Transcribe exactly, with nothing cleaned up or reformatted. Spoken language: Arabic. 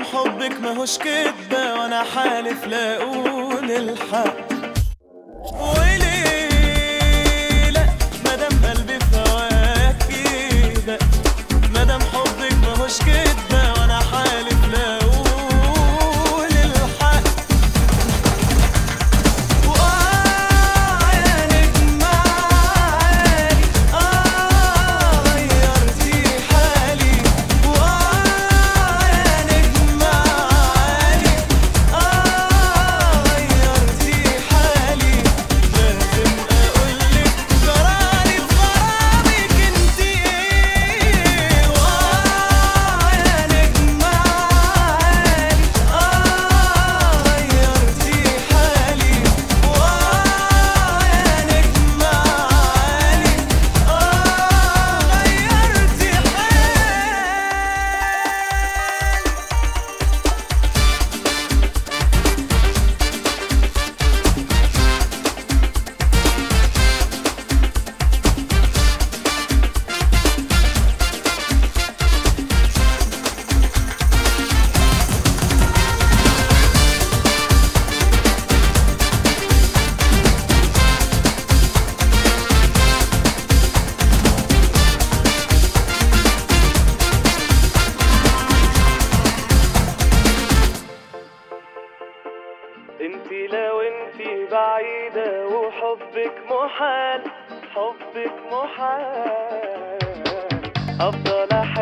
حبك ماهوش كدبة وانا حالف لا اقول الحق. وليه لا مادام قلبي في هواك كده، مادام حبك ماهوش كدبة وانا حالف لا اقول الحق. وآه يا نجم عالي اه غيرتي حالي. وآه يا نجم عالي اه غيرتي حالي. لازم اقولك جرالي في غرامك انتي ايه. وآه يا نجم عالي اه غيرتي حالي. وآه يا نجم عالي اه غيرتي انتي لو انتي بعيدة وحبك محال، حبك محال، افضل